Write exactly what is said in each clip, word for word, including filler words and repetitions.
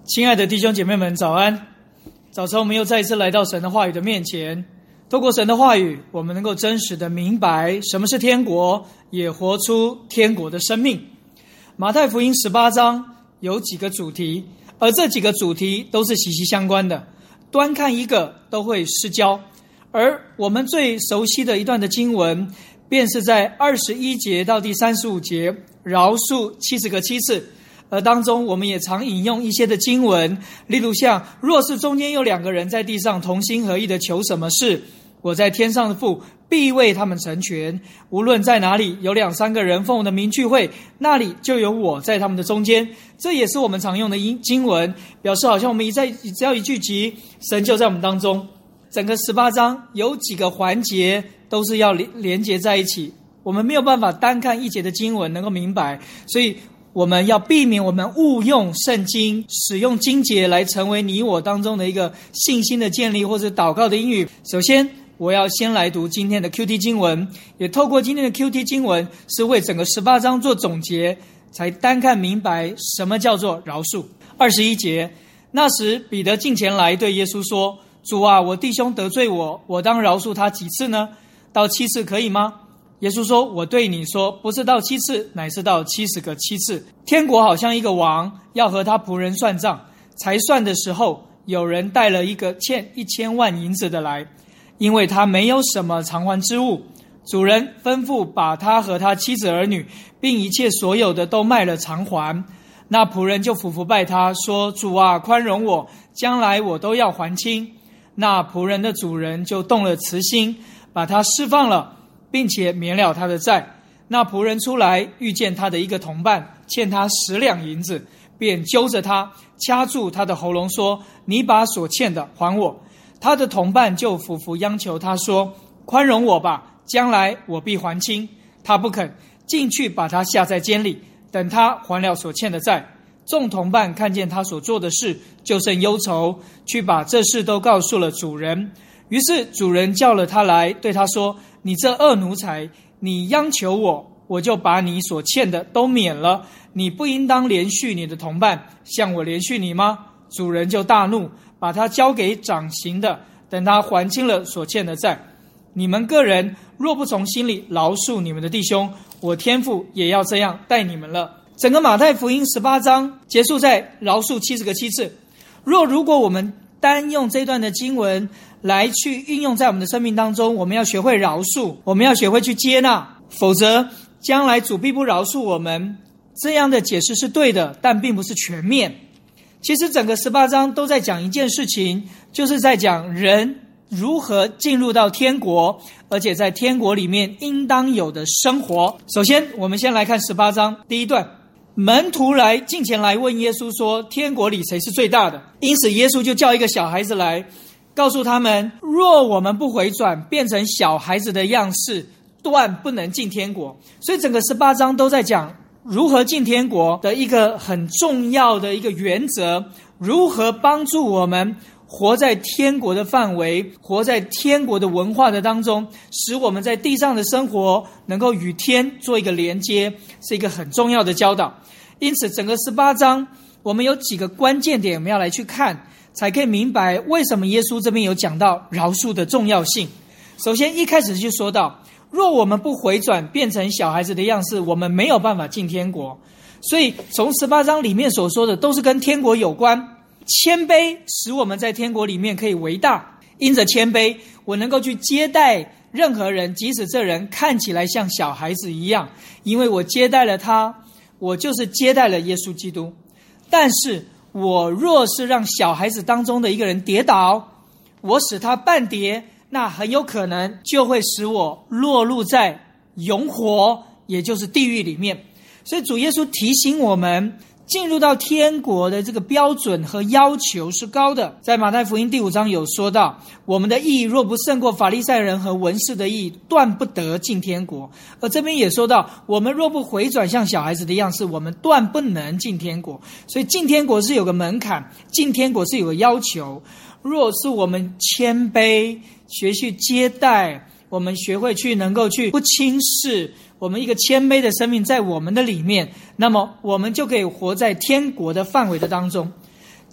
亲爱的弟兄姐妹们，早安！早晨我们又再一次来到神的话语的面前，透过神的话语，我们能够真实的明白什么是天国，也活出天国的生命。马太福音十八章有几个主题，而这几个主题都是息息相关的，端看一个都会失焦。而我们最熟悉的一段的经文，便是在二十一节到第三十五节，饶恕七十个七次。而当中我们也常引用一些的经文，例如像若是中间有两个人在地上同心合意的求什么事，我在天上的父必为他们成全。无论在哪里有两三个人奉我的名聚会，那里就有我在他们的中间。这也是我们常用的经文，表示好像我们一在只要一聚集，神就在我们当中。整个十八章有几个环节都是要连结在一起，我们没有办法单看一节的经文能够明白，所以我们要避免我们误用圣经，使用经节来成为你我当中的一个信心的建立或者祷告的应语。首先我要先来读今天的 Q T 经文，也透过今天的 Q T 经文是为整个十八章做总结，才单看明白什么叫做饶恕。二十一节，那时彼得近前来对耶稣说，主啊，我弟兄得罪我，我当饶恕他几次呢？到七次可以吗？耶稣说，我对你说，不是到七次，乃是到七十个七次。天国好像一个王要和他仆人算账，才算的时候，有人带了一个欠一千万银子的来，因为他没有什么偿还之物。主人吩咐把他和他妻子儿女，并一切所有的都卖了偿还。那仆人就俯伏拜他，说，主啊，宽容我，将来我都要还清。那仆人的主人就动了慈心，把他释放了，并且免了他的债。那仆人出来，遇见他的一个同伴欠他十两银子，便揪着他，掐住他的喉咙，说，你把所欠的还我。他的同伴就俯伏央求他说，宽容我吧，将来我必还清。他不肯，进去把他下在监里，等他还了所欠的债。众同伴看见他所做的事，就甚忧愁，去把这事都告诉了主人。于是主人叫了他来，对他说，你这恶奴才，你央求我，我就把你所欠的都免了。你不应当连续你的同伴，像我连续你吗？主人就大怒，把他交给掌刑的，等他还清了所欠的债。你们个人若不从心里饶恕你们的弟兄，我天父也要这样待你们了。整个马太福音十八章结束在饶恕七十个七次。若如果我们单用这段的经文来去运用在我们的生命当中，我们要学会饶恕，我们要学会去接纳，否则将来主必不饶恕我们。这样的解释是对的，但并不是全面。其实整个十八章都在讲一件事情，就是在讲人如何进入到天国，而且在天国里面应当有的生活。首先我们先来看十八章第一段，门徒来近前来问耶稣说，天国里谁是最大的？因此耶稣就叫一个小孩子来，告诉他们，若我们不回转，变成小孩子的样式，断不能进天国。所以整个十八章都在讲如何进天国的一个很重要的一个原则，如何帮助我们活在天国的范围，活在天国的文化的当中，使我们在地上的生活能够与天做一个连接，是一个很重要的教导。因此整个十八章我们有几个关键点我们要来去看，才可以明白为什么耶稣这边有讲到饶恕的重要性。首先一开始就说到，若我们不回转变成小孩子的样式，我们没有办法进天国。所以从十八章里面所说的都是跟天国有关。谦卑使我们在天国里面可以为大，因着谦卑我能够去接待任何人，即使这人看起来像小孩子一样，因为我接待了他，我就是接待了耶稣基督。但是我若是让小孩子当中的一个人跌倒，我使他半跌，那很有可能就会使我落入在永火，也就是地狱里面。所以主耶稣提醒我们，进入到天国的这个标准和要求是高的。在马太福音第五章有说到，我们的义若不胜过法利赛人和文士的义，断不得进天国。而这边也说到，我们若不回转像小孩子的样式，我们断不能进天国。所以进天国是有个门槛，进天国是有个要求。若是我们谦卑，学去接待，我们学会去能够去不轻视，我们一个谦卑的生命在我们的里面，那么我们就可以活在天国的范围的当中。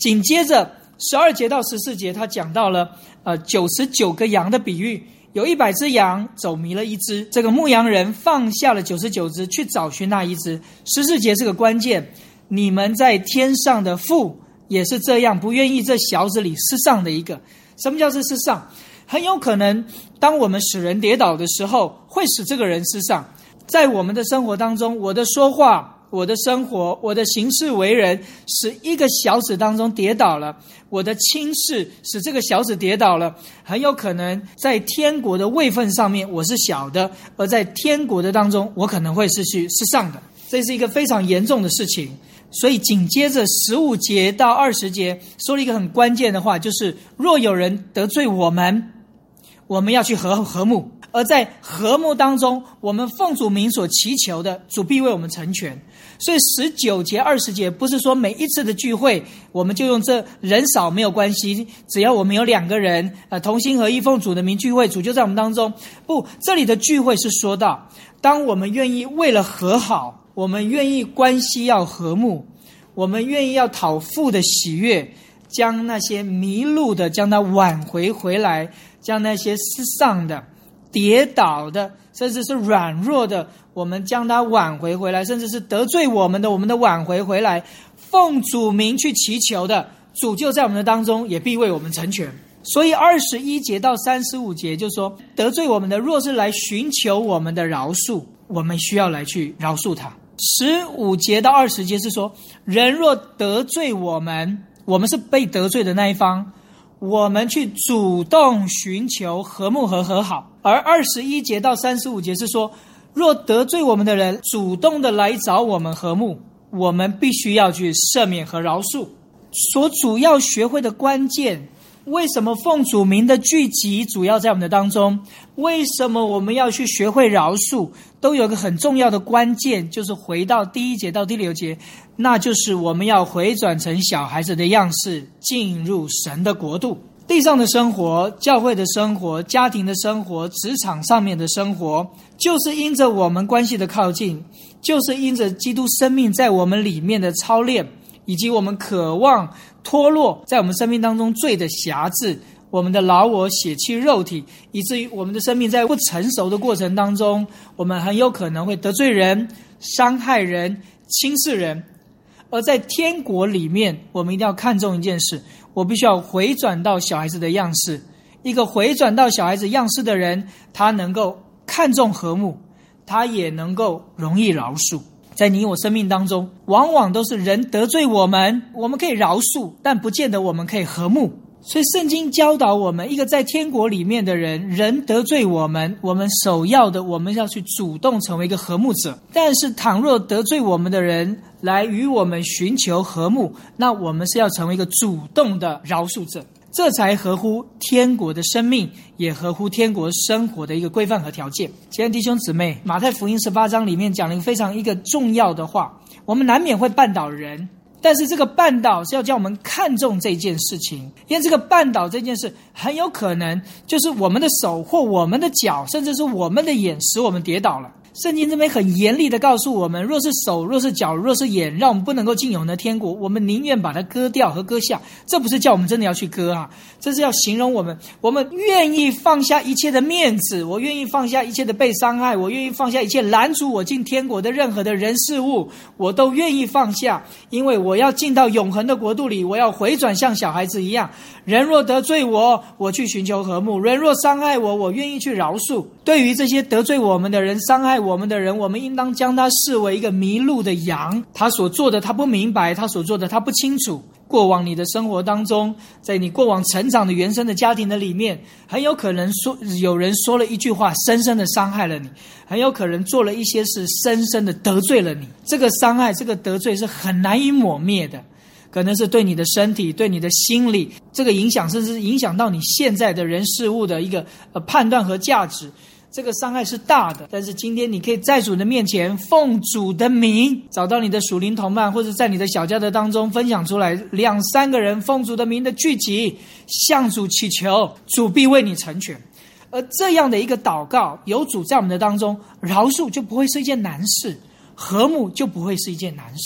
紧接着十二节到十四节，他讲到了呃九十九个羊的比喻，有一百只羊走迷了一只，这个牧羊人放下了九十九只，去找寻那一只。十四节是个关键，你们在天上的父也是这样，不愿意这小子里失丧的一个。什么叫是失丧？很有可能当我们使人跌倒的时候，会使这个人失丧。在我们的生活当中，我的说话，我的生活，我的行事为人，使一个小子当中跌倒了，我的轻视使这个小子跌倒了，很有可能在天国的位分上面我是小的，而在天国的当中我可能会是去是上的，这是一个非常严重的事情。所以紧接着十五节到二十节说了一个很关键的话，就是若有人得罪我们，我们要去和和睦，而在和睦当中，我们奉主名所祈求的，主必为我们成全。所以十九节二十节不是说每一次的聚会我们就用这人少没有关系，只要我们有两个人呃同心合意奉主的名聚会，主就在我们当中。不，这里的聚会是说到当我们愿意为了和好，我们愿意关系要和睦，我们愿意要讨父的喜悦，将那些迷路的将它挽回回来，将那些失丧的跌倒的甚至是软弱的，我们将它挽回回来，甚至是得罪我们的我们的挽回回来，奉主名去祈求的，主就在我们的当中，也必为我们成全。所以二十一节到三十五节就说，得罪我们的若是来寻求我们的饶恕，我们需要来去饶恕他。十五节到二十节是说，人若得罪我们，我们是被得罪的那一方，我们去主动寻求和睦和和好。而二十一节到三十五节是说，若得罪我们的人主动的来找我们和睦，我们必须要去赦免和饶恕。所主要学会的关键，为什么奉主名的聚集主要在我们的当中，为什么我们要去学会饶恕，都有个很重要的关键，就是回到第一节到第六节，那就是我们要回转成小孩子的样式，进入神的国度。地上的生活，教会的生活，家庭的生活，职场上面的生活，就是因着我们关系的靠近，就是因着基督生命在我们里面的操练，以及我们渴望脱落在我们生命当中罪的辖制，我们的老我血气肉体，以至于我们的生命在不成熟的过程当中，我们很有可能会得罪人，伤害人，轻视人。而在天国里面，我们一定要看重一件事，我必须要回转到小孩子的样式。一个回转到小孩子样式的人，他能够看重和睦，他也能够容易饶恕。在你我生命当中，往往都是人得罪我们，我们可以饶恕，但不见得我们可以和睦。所以圣经教导我们，一个在天国里面的人，人得罪我们，我们首要的我们要去主动成为一个和睦者。但是倘若得罪我们的人来与我们寻求和睦，那我们是要成为一个主动的饶恕者，这才合乎天国的生命，也合乎天国生活的一个规范和条件。亲爱的弟兄姊妹，马太福音十八章里面讲了一个非常一个重要的话，我们难免会绊倒人，但是这个绊倒是要叫我们看重这件事情，因为这个绊倒这件事很有可能就是我们的手或我们的脚，甚至是我们的眼使我们跌倒了。圣经这边很严厉的告诉我们，若是手，若是脚，若是眼，让我们不能够进永恒的天国，我们宁愿把它割掉和割下。这不是叫我们真的要去割啊，这是要形容我们，我们愿意放下一切的面子，我愿意放下一切的被伤害，我愿意放下一切拦阻我进天国的任何的人事物，我都愿意放下，因为我要进到永恒的国度里，我要回转像小孩子一样。人若得罪我，我去寻求和睦；人若伤害我，我愿意去饶恕。对于这些得罪我们的人，伤害我们的人，我们应当将他视为一个迷路的羊，他所做的他不明白，他所做的他不清楚。过往你的生活当中，在你过往成长的原生的家庭的里面，很有可能说有人说了一句话深深的伤害了你，很有可能做了一些事深深的得罪了你。这个伤害，这个得罪是很难以抹灭的，可能是对你的身体，对你的心理，这个影响甚至影响到你现在的人事物的一个呃判断和价值。这个伤害是大的，但是今天你可以在主的面前奉主的名，找到你的属灵同伴，或者在你的小家的当中分享出来，两三个人奉主的名的聚集，向主祈求，主必为你成全。而这样的一个祷告，有主在我们的当中，饶恕就不会是一件难事，和睦就不会是一件难事。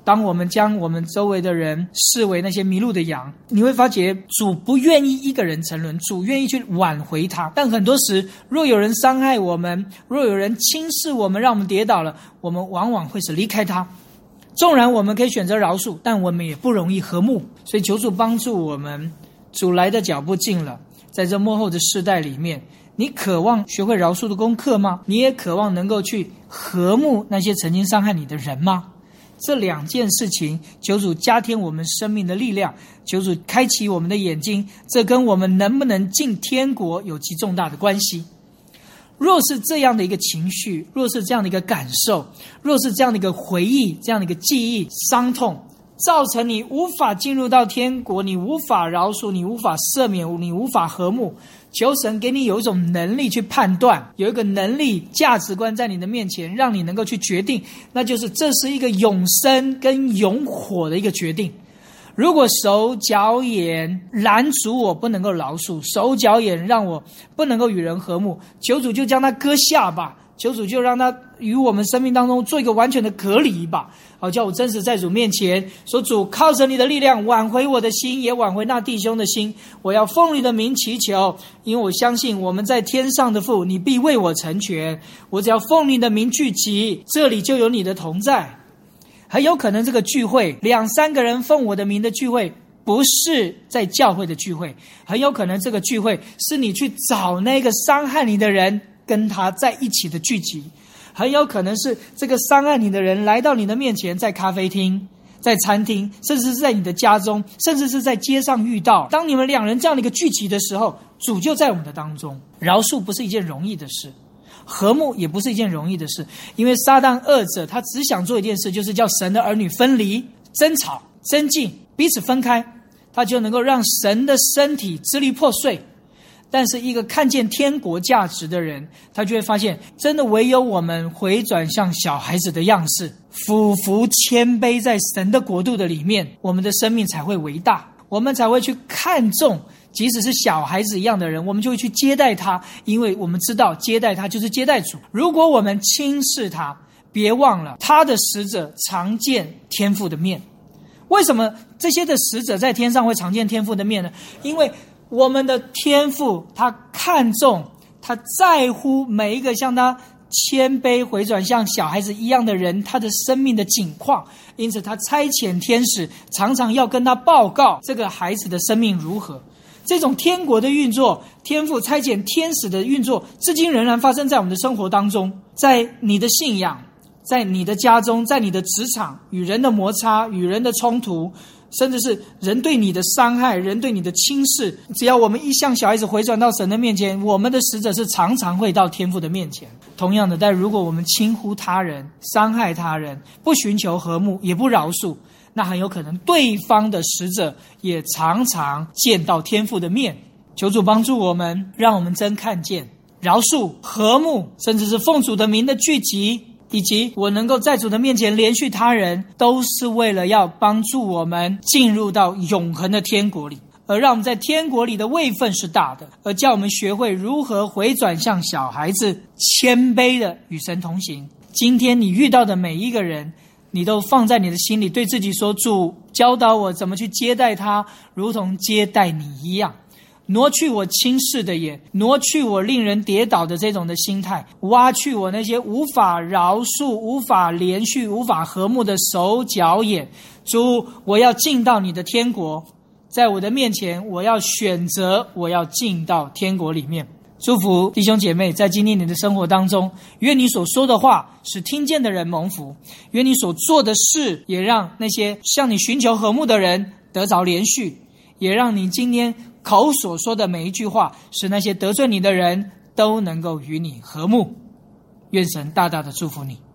当我们将我们周围的人视为那些迷路的羊，你会发觉主不愿意一个人沉沦，主愿意去挽回他。但很多时，若有人伤害我们，若有人轻视我们，让我们跌倒了，我们往往会是离开他。纵然我们可以选择饶恕，但我们也不容易和睦。所以求主帮助我们，主来的脚步近了，在这末后的世代里面，你渴望学会饶恕的功课吗？你也渴望能够去和睦那些曾经伤害你的人吗？这两件事情，求主加添我们生命的力量，求主开启我们的眼睛，这跟我们能不能进天国有极重大的关系。若是这样的一个情绪，若是这样的一个感受，若是这样的一个回忆，这样的一个记忆，伤痛造成你无法进入到天国，你无法饶恕，你无法赦免，你无法和睦，求神给你有一种能力去判断，有一个能力价值观在你的面前，让你能够去决定，那就是这是一个永生跟永火的一个决定。如果手脚眼拦阻我不能够饶恕，手脚眼让我不能够与人和睦，求主就将它割下吧，求主就让它与我们生命当中做一个完全的隔离吧。好，叫我真实在主面前说，主靠着你的力量挽回我的心，也挽回那弟兄的心。我要奉你的名祈求，因为我相信我们在天上的父，你必为我成全。我只要奉你的名聚集，这里就有你的同在。很有可能这个聚会，两三个人奉我的名的聚会，不是在教会的聚会，很有可能这个聚会是你去找那个伤害你的人，跟他在一起的聚集。很有可能是这个伤害你的人来到你的面前，在咖啡厅，在餐厅，甚至是在你的家中，甚至是在街上遇到。当你们两人这样的一个聚集的时候，主就在我们的当中。饶恕不是一件容易的事，和睦也不是一件容易的事，因为撒旦恶者他只想做一件事，就是叫神的儿女分离、争吵、争竞，彼此分开，他就能够让神的身体支离破碎。但是一个看见天国价值的人，他就会发现，真的唯有我们回转向小孩子的样式，俯伏谦卑在神的国度的里面，我们的生命才会伟大，我们才会去看重即使是小孩子一样的人，我们就会去接待他，因为我们知道接待他就是接待主。如果我们轻视他，别忘了他的使者常见天父的面。为什么这些的使者在天上会常见天父的面呢？因为我们的天父他看重，他在乎每一个像他谦卑回转像小孩子一样的人，他的生命的景况，因此他差遣天使常常要跟他报告这个孩子的生命如何。这种天国的运作，天父差遣天使的运作，至今仍然发生在我们的生活当中。在你的信仰，在你的家中，在你的职场，与人的摩擦，与人的冲突，甚至是人对你的伤害，人对你的轻视，只要我们一向小孩子回转到神的面前，我们的使者是常常会到天父的面前。同样的，但如果我们轻忽他人，伤害他人，不寻求和睦，也不饶恕，那很有可能对方的使者也常常见到天父的面。求主帮助我们，让我们真看见饶恕、和睦，甚至是奉主的名的聚集，以及我能够在主的面前连续他人，都是为了要帮助我们进入到永恒的天国里，而让我们在天国里的位分是大的，而叫我们学会如何回转向小孩子，谦卑的与神同行。今天你遇到的每一个人，你都放在你的心里，对自己说，主教导我怎么去接待他，如同接待你一样。挪去我轻视的眼，挪去我令人跌倒的这种的心态，挖去我那些无法饶恕、无法连续、无法和睦的手脚眼。主，我要进到你的天国，在我的面前，我要选择，我要进到天国里面。祝福弟兄姐妹在今天你的生活当中，愿你所说的话使听见的人蒙福，愿你所做的事也让那些向你寻求和睦的人得着连续，也让你今天口所说的每一句话，使那些得罪你的人都能够与你和睦。愿神大大的祝福你。